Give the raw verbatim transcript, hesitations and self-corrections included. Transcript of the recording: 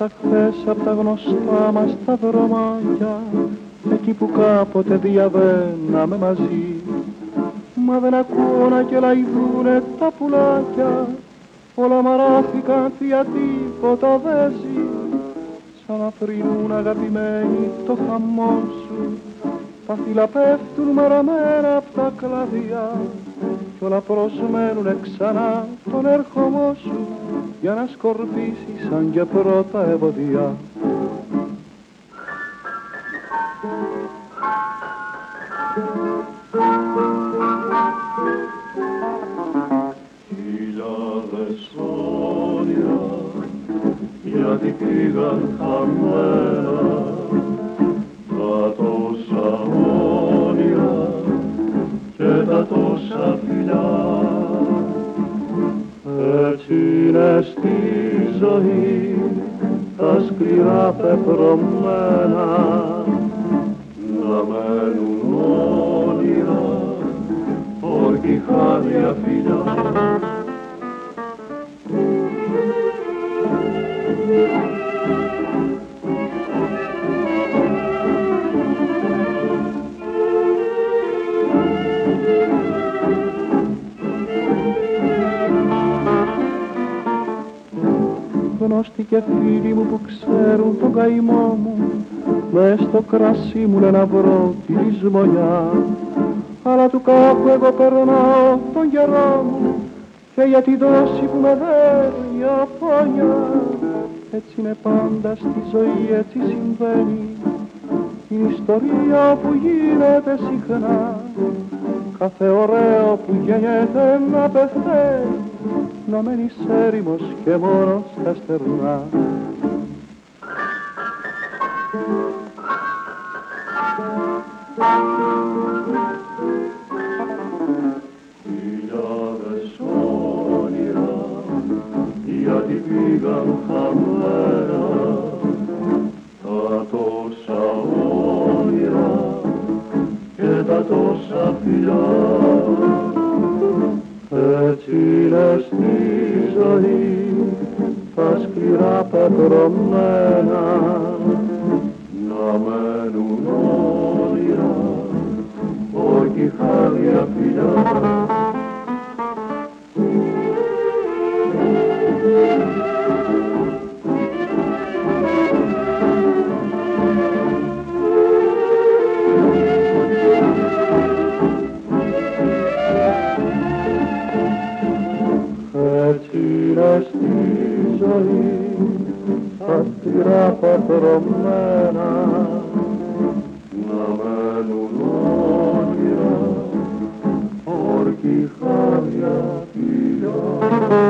Πέρασα χθες απ' τα γνωστά μας τα δρομάκια, εκεί που κάποτε διαβαίναμε μαζί. Μα δεν ακούω να κελαϊδούνε τα πουλάκια, όλα μαράθηκαν, θεία τίποτα δεν ζει. Σαν να θρηνούν αγαπημένοι το χαμό σου, τα φύλλα πέφτουν μαραμένα απ' τα κλαδιά κι όλα προσμένουνε ξανά τον έρχομό σου για να σκορπίσει σαν και πρώτα ευωδιά. Χιλιάδες όνειρα γιατί πήγαν χαμένα, τα τόσα όνειρα και τα τόσα φιλιά. Έτσι είναι στη ζωή τα σκληρά πεπρωμένα, να μένουν όνειρα όρκη χάδια φιλιά. Γνώστοι και φίλοι μου που ξέρουν τον καημό μου, μες στο κρασί μου λένε να βρω τη λησμονιά. Αλλά του κάπου εγώ περνάω τον καιρό μου και για τη δόση που με δέρνει αφωνιά. Έτσι είναι πάντα στη ζωή, έτσι συμβαίνει, είναι ιστορία που γίνεται συχνά. Κάθε ωραίο που γεννιέται να πεθαίνει, να μένεις έρημος και μόνο στα στερνά. Χιλιάδες όνειρα γιατί πήγαν χαμένα, τα τόσα όνειρα και τα τόσα φιλιά. Έτσι είναι στη ζωή τα σκληρά πεπρωμένα, να μένουν όνειρα όρκη χάδια φιλιά. Έτσι είναι στη ζωή τα σκληρά πεπρωμένα, να μένουν όνειρα όρκη χάδια φιλιά.